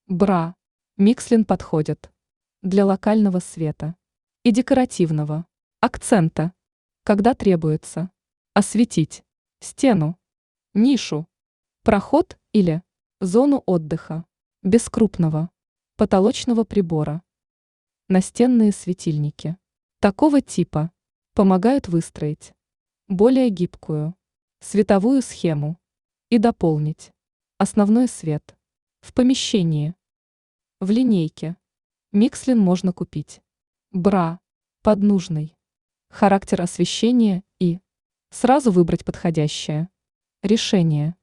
Бра. Микслин подходит для локального света и декоративного акцента, когда требуется осветить стену, нишу, проход или зону отдыха без крупного потолочного прибора. Настенные светильники такого типа помогают выстроить более гибкую световую схему и дополнить основной свет в помещении. В линейке Микслин можно купить бра под нужный характер освещения и сразу выбрать подходящее решение.